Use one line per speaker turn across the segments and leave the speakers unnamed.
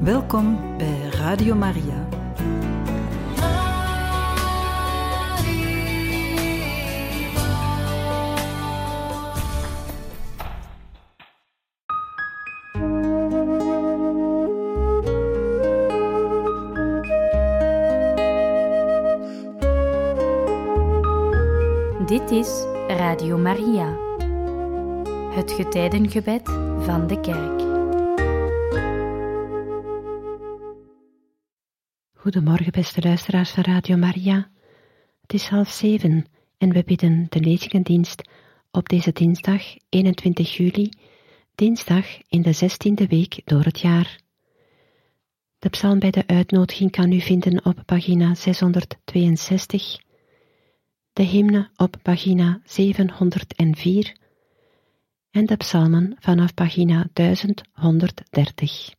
Welkom bij Radio Maria.
Dit is Radio Maria, het getijdengebed van de kerk.
Goedemorgen beste luisteraars van Radio Maria. Het is 6:30 en we bidden de lezingendienst op deze dinsdag 21 juli, dinsdag in de 16e week door het jaar. De psalm bij de uitnodiging kan u vinden op pagina 662, de hymne op pagina 704 en de psalmen vanaf pagina 1130.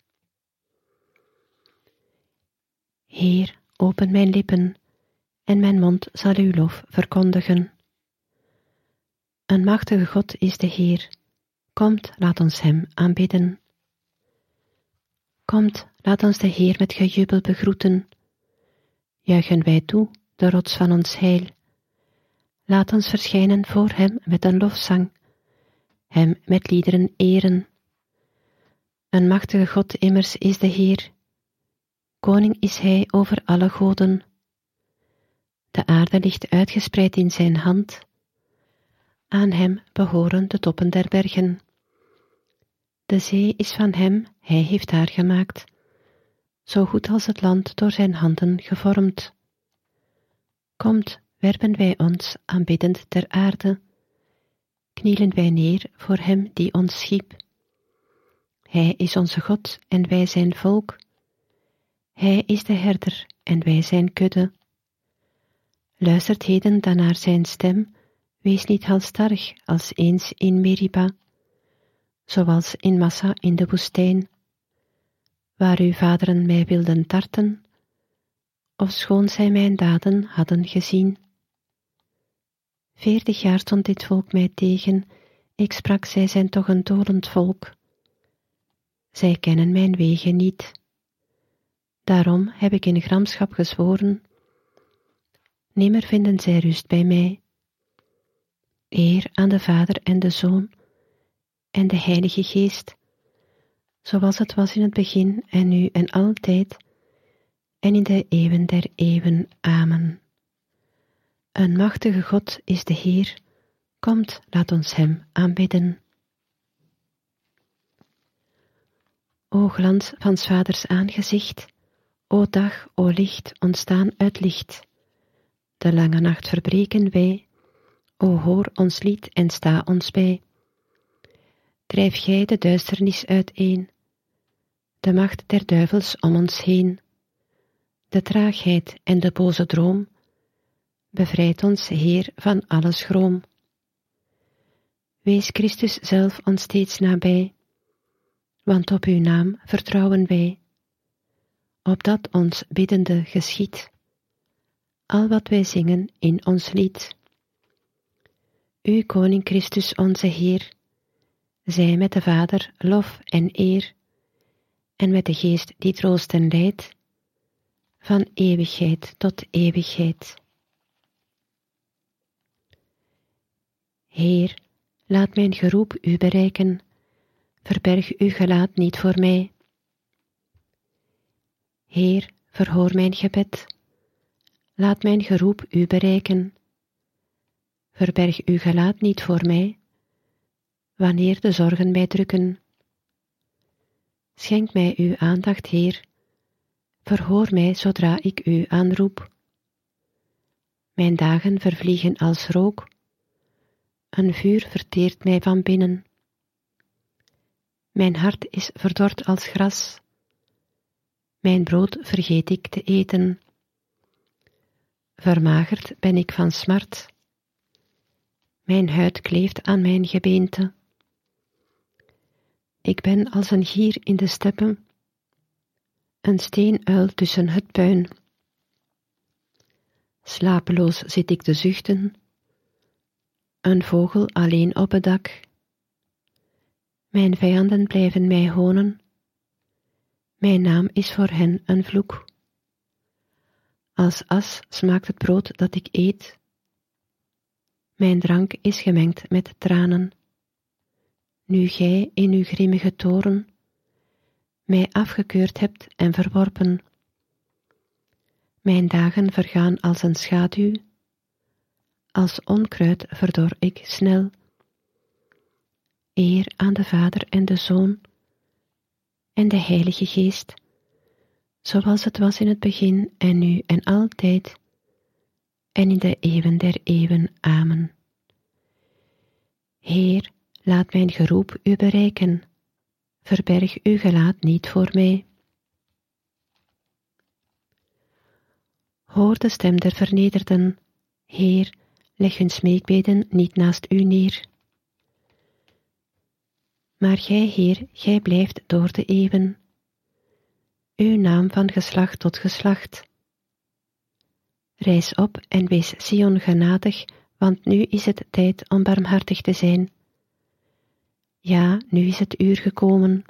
Heer, open mijn lippen, en mijn mond zal uw lof verkondigen. Een machtige God is de Heer. Komt, laat ons hem aanbidden. Komt, laat ons de Heer met gejubel begroeten. Juichen wij toe, de rots van ons heil. Laat ons verschijnen voor hem met een lofzang, hem met liederen eren. Een machtige God immers is de Heer. Koning is hij over alle goden. De aarde ligt uitgespreid in zijn hand. Aan hem behoren de toppen der bergen. De zee is van hem, hij heeft haar gemaakt, zo goed als het land door zijn handen gevormd. Komt, werpen wij ons aanbiddend ter aarde, knielen wij neer voor hem die ons schiep. Hij is onze God en wij zijn volk. Hij is de herder en wij zijn kudde. Luistert heden dan naar zijn stem, wees niet halstarrig als eens in Meriba, zoals in Massa in de woestijn, waar uw vaderen mij wilden tarten, ofschoon zij mijn daden hadden gezien. 40 jaar stond dit volk mij tegen, ik sprak, zij zijn toch een dolend volk. Zij kennen mijn wegen niet. Daarom heb ik in gramschap gezworen, nimmer vinden zij rust bij mij. Eer aan de Vader en de Zoon en de Heilige Geest, zoals het was in het begin en nu en altijd, en in de eeuwen der eeuwen. Amen. Een machtige God is de Heer, komt, laat ons hem aanbidden. O glans van 's Vaders aangezicht, o dag, o licht, ontstaan uit licht. De lange nacht verbreken wij, o hoor ons lied en sta ons bij. Drijf gij de duisternis uiteen, de macht der duivels om ons heen. De traagheid en de boze droom, bevrijd ons, Heer, van alle schroom. Wees Christus zelf ons steeds nabij, want op uw naam vertrouwen wij. Opdat ons biddende geschiedt, al wat wij zingen in ons lied. U, Koning Christus onze Heer, zij met de Vader lof en eer, en met de Geest die troost en leidt, van eeuwigheid tot eeuwigheid. Heer, laat mijn geroep u bereiken, verberg uw gelaat niet voor mij. Heer, verhoor mijn gebed, laat mijn geroep u bereiken. Verberg uw gelaat niet voor mij, wanneer de zorgen mij drukken. Schenk mij uw aandacht, Heer, verhoor mij zodra ik u aanroep. Mijn dagen vervliegen als rook, een vuur verteert mij van binnen. Mijn hart is verdord als gras, mijn brood vergeet ik te eten. Vermagerd ben ik van smart, mijn huid kleeft aan mijn gebeente. Ik ben als een gier in de steppen, een steenuil tussen het puin. Slapeloos zit ik te zuchten, een vogel alleen op het dak. Mijn vijanden blijven mij honen, Mijn naam is voor hen een vloek. Als as smaakt het brood dat ik eet. Mijn drank is gemengd met tranen. Nu gij in uw grimmige toorn mij afgekeurd hebt en verworpen. Mijn dagen vergaan als een schaduw, als onkruid verdor ik snel. Eer aan de Vader en de Zoon en de Heilige Geest, zoals het was in het begin en nu en altijd, en in de eeuwen der eeuwen. Amen. Heer, laat mijn geroep u bereiken, verberg uw gelaat niet voor mij. Hoor de stem der vernederden, Heer, leg hun smeekbeden niet naast u neer. Maar gij, Heer, gij blijft door de eeuwen, uw naam van geslacht tot geslacht. Rijs op en wees Sion genadig, want nu is het tijd om barmhartig te zijn. Ja, nu is het uur gekomen.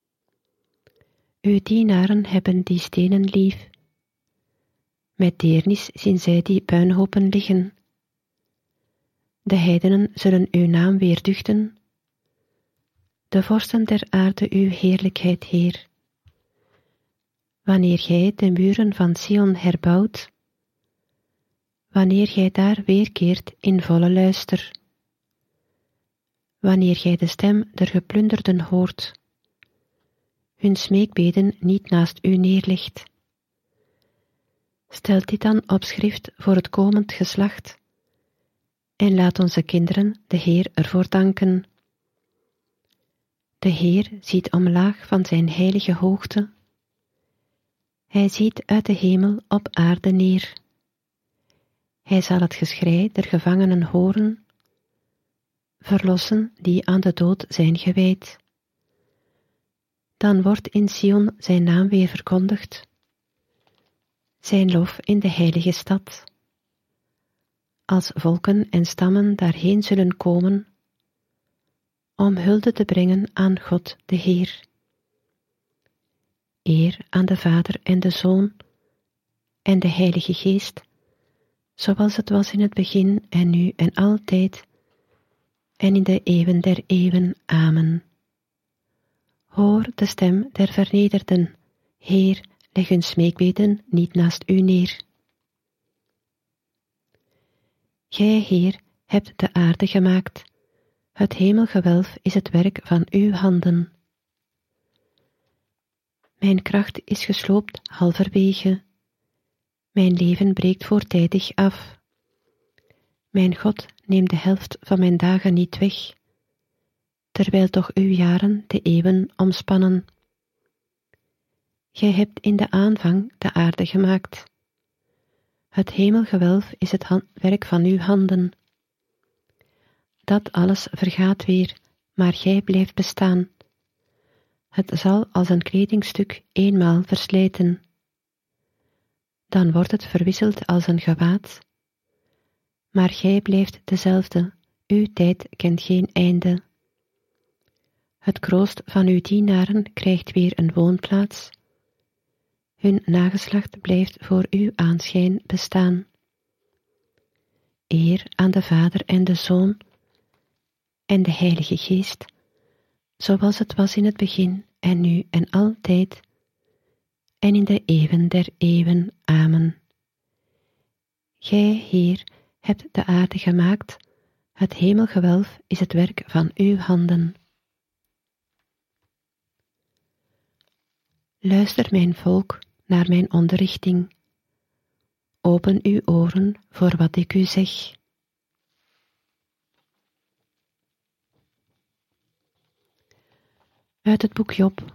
Uw dienaren hebben die stenen lief. Met deernis zien zij die puinhopen liggen. De heidenen zullen uw naam weer duchten. De vorsten der aarde uw heerlijkheid, Heer. Wanneer gij de muren van Sion herbouwt, wanneer gij daar weerkeert in volle luister, wanneer gij de stem der geplunderden hoort, hun smeekbeden niet naast u neerlegt. Stelt dit dan op schrift voor het komend geslacht, en laat onze kinderen de Heer ervoor danken. De Heer ziet omlaag van zijn heilige hoogte. Hij ziet uit de hemel op aarde neer. Hij zal het geschrei der gevangenen horen, verlossen die aan de dood zijn gewijd. Dan wordt in Sion zijn naam weer verkondigd, zijn lof in de heilige stad. Als volken en stammen daarheen zullen komen, om hulde te brengen aan God de Heer. Eer aan de Vader en de Zoon en de Heilige Geest, zoals het was in het begin en nu en altijd, en in de eeuwen der eeuwen. Amen. Hoor de stem der vernederden, Heer, leg hun smeekbeden niet naast u neer. Gij, Heer, hebt de aarde gemaakt, het hemelgewelf is het werk van uw handen. Mijn kracht is gesloopt halverwege, mijn leven breekt voortijdig af. Mijn God, neem de helft van mijn dagen niet weg, terwijl toch uw jaren de eeuwen omspannen. Gij hebt in de aanvang de aarde gemaakt. Het hemelgewelf is het werk van uw handen. Dat alles vergaat weer, maar gij blijft bestaan. Het zal als een kledingstuk eenmaal verslijten. Dan wordt het verwisseld als een gewaad. Maar gij blijft dezelfde, uw tijd kent geen einde. Het kroost van uw dienaren krijgt weer een woonplaats. Hun nageslacht blijft voor uw aanschijn bestaan. Eer aan de Vader en de Zoon en de Heilige Geest, zoals het was in het begin en nu en altijd, en in de eeuwen der eeuwen. Amen. Gij, Heer, hebt de aarde gemaakt, het hemelgewelf is het werk van uw handen. Luister, mijn volk, naar mijn onderrichting. Open uw oren voor wat ik u zeg. Uit het boek Job.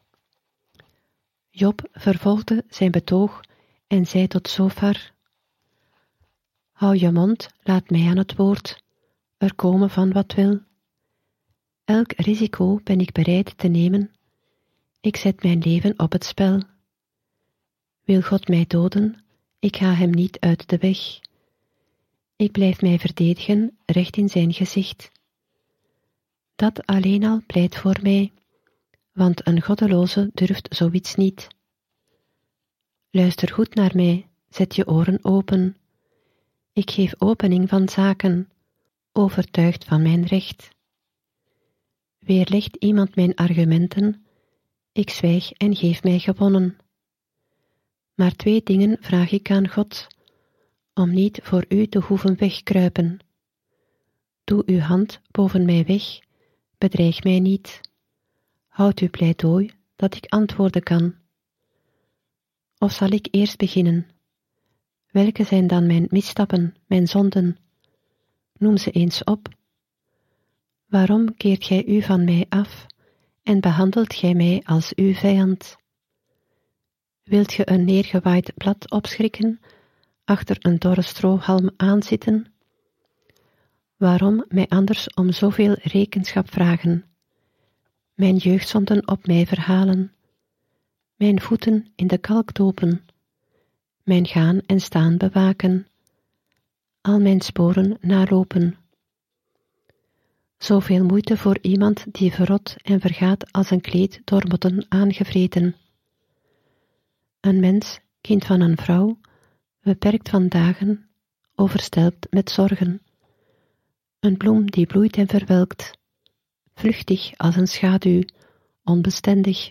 Job vervolgde zijn betoog en zei tot Zofar: Hou je mond, laat mij aan het woord, er komen van wat wil. Elk risico ben ik bereid te nemen, ik zet mijn leven op het spel. Wil God mij doden, ik ga hem niet uit de weg. Ik blijf mij verdedigen, recht in zijn gezicht. Dat alleen al pleit voor mij, want een goddeloze durft zoiets niet. Luister goed naar mij, zet je oren open. Ik geef opening van zaken, overtuigd van mijn recht. Weerlegt iemand mijn argumenten, ik zwijg en geef mij gewonnen. Maar 2 dingen vraag ik aan God, om niet voor u te hoeven wegkruipen. Doe uw hand boven mij weg, bedreig mij niet. Houd uw pleidooi, dat ik antwoorden kan. Of zal ik eerst beginnen? Welke zijn dan mijn misstappen, mijn zonden? Noem ze eens op. Waarom keert gij u van mij af en behandelt gij mij als uw vijand? Wilt ge een neergewaaid blad opschrikken, achter een dorre strohalm aanzitten? Waarom mij anders om zoveel rekenschap vragen? Mijn jeugdzonden op mij verhalen, mijn voeten in de kalk dopen, mijn gaan en staan bewaken, al mijn sporen nalopen. Zoveel moeite voor iemand die verrot en vergaat als een kleed door motten aangevreten. Een mens, kind van een vrouw, beperkt van dagen, overstelpt met zorgen. Een bloem die bloeit en verwelkt, vluchtig als een schaduw, onbestendig.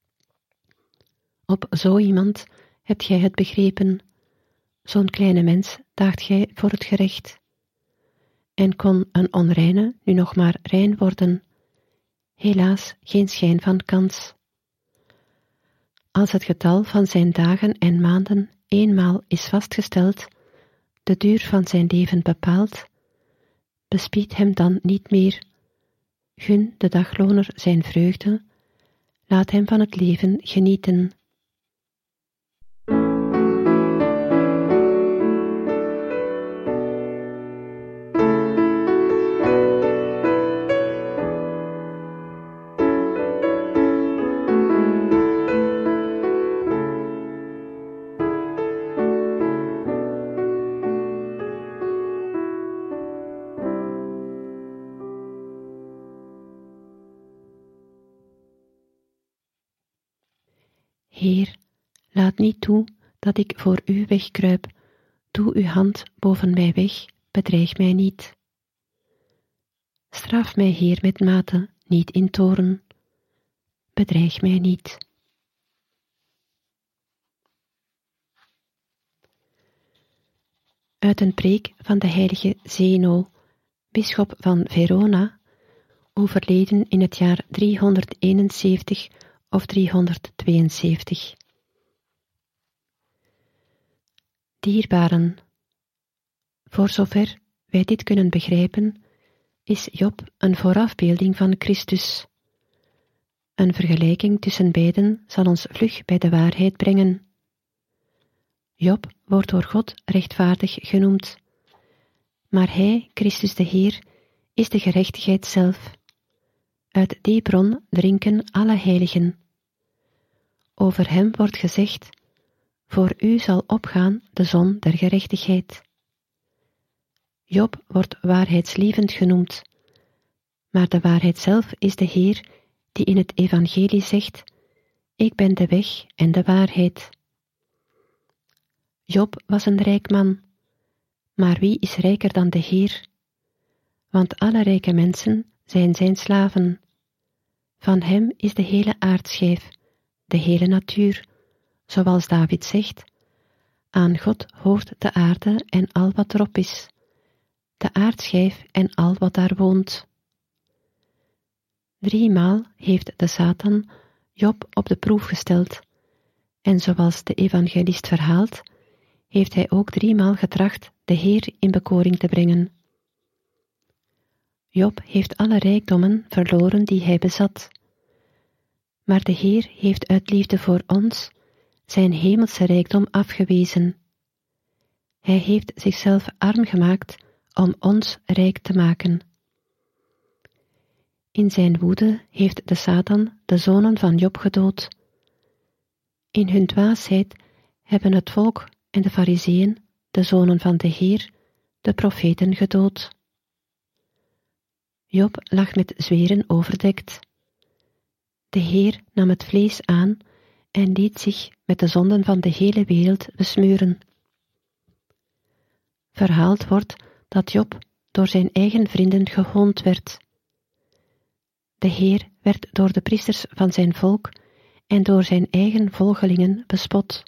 Op zo iemand hebt gij het begrepen, zo'n kleine mens daagt gij voor het gerecht. En kon een onreine nu nog maar rein worden, helaas geen schijn van kans. Als het getal van zijn dagen en maanden eenmaal is vastgesteld, de duur van zijn leven bepaald, bespied hem dan niet meer. Gun de dagloner zijn vreugde, laat hem van het leven genieten. Heer, laat niet toe dat ik voor u wegkruip, doe uw hand boven mij weg, bedreig mij niet. Straf mij, Heer, met mate, niet in toorn, bedreig mij niet. Uit een preek van de heilige Zeno, bisschop van Verona, overleden in het jaar 371 of 372. Dierbaren, voor zover wij dit kunnen begrijpen, is Job een voorafbeelding van Christus. Een vergelijking tussen beiden zal ons vlug bij de waarheid brengen. Job wordt door God rechtvaardig genoemd, maar hij, Christus de Heer, is de gerechtigheid zelf. Uit die bron drinken alle heiligen. Over hem wordt gezegd, voor u zal opgaan de zon der gerechtigheid. Job wordt waarheidslievend genoemd, maar de waarheid zelf is de Heer die in het evangelie zegt, ik ben de weg en de waarheid. Job was een rijk man, maar wie is rijker dan de Heer? Want alle rijke mensen zijn zijn slaven. Van hem is de hele aardschijf, de hele natuur, zoals David zegt, aan God hoort de aarde en al wat erop is, de aardschijf en al wat daar woont. 3 maal heeft de Satan Job op de proef gesteld, en zoals de evangelist verhaalt, heeft hij ook 3 maal getracht de Heer in bekoring te brengen. Job heeft alle rijkdommen verloren die hij bezat. Maar de Heer heeft uit liefde voor ons zijn hemelse rijkdom afgewezen. Hij heeft zichzelf arm gemaakt om ons rijk te maken. In zijn woede heeft de Satan de zonen van Job gedood. In hun dwaasheid hebben het volk en de Farizeeën, de zonen van de Heer, de profeten gedood. Job lag met zweren overdekt. De Heer nam het vlees aan en liet zich met de zonden van de hele wereld besmeuren. Verhaald wordt dat Job door zijn eigen vrienden gehoond werd. De Heer werd door de priesters van zijn volk en door zijn eigen volgelingen bespot.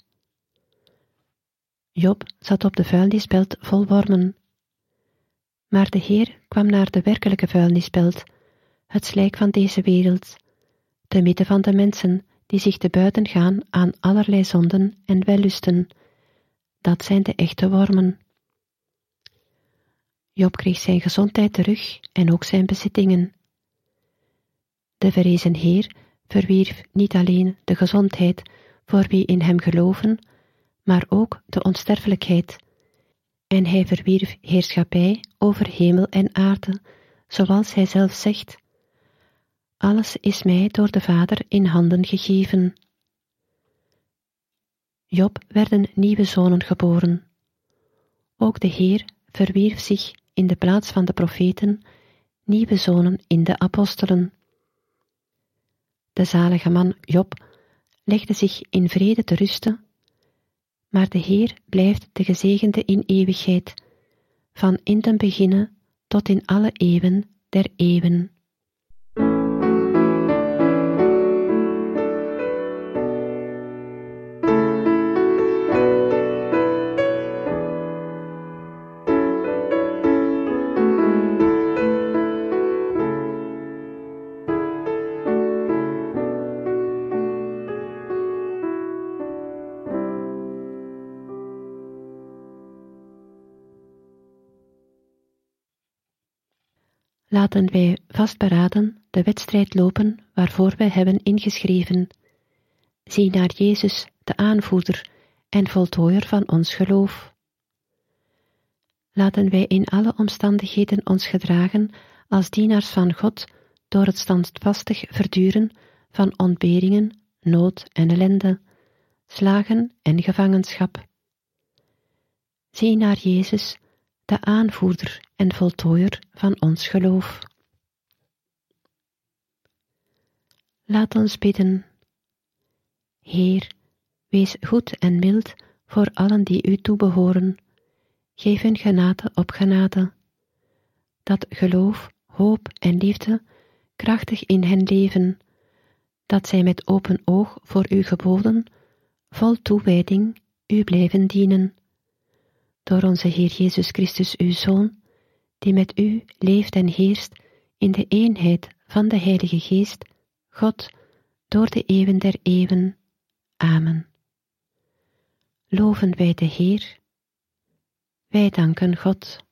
Job zat op de vuilnisbelt vol wormen. Maar de Heer kwam naar de werkelijke vuilnisbelt, het slijk van deze wereld, te midden van de mensen die zich te buiten gaan aan allerlei zonden en wellusten. Dat zijn de echte wormen. Job kreeg zijn gezondheid terug en ook zijn bezittingen. De verrezen Heer verwierf niet alleen de gezondheid voor wie in hem geloven, maar ook de onsterfelijkheid. En hij verwierf heerschappij over hemel en aarde, zoals hij zelf zegt: alles is mij door de Vader in handen gegeven. Job werden nieuwe zonen geboren. Ook de Heer verwierf zich in de plaats van de profeten nieuwe zonen in de apostelen. De zalige man Job legde zich in vrede te rusten, maar de Heer blijft de gezegende in eeuwigheid, van in den beginne tot in alle eeuwen der eeuwen. Laten wij vastberaden de wedstrijd lopen waarvoor wij hebben ingeschreven. Zie naar Jezus, de aanvoerder en voltooier van ons geloof. Laten wij in alle omstandigheden ons gedragen als dienaars van God door het standvastig verduren van ontberingen, nood en ellende, slagen en gevangenschap. Zie naar Jezus, de aanvoerder en voltooier van ons geloof. Laat ons bidden. Heer, wees goed en mild voor allen die u toebehoren. Geef hun genade op genade, dat geloof, hoop en liefde krachtig in hen leven, dat zij met open oog voor uw geboden, vol toewijding, u blijven dienen. Door onze Heer Jezus Christus, uw Zoon, die met u leeft en heerst in de eenheid van de Heilige Geest, God, door de eeuwen der eeuwen. Amen. Loven wij de Heer. Wij danken God.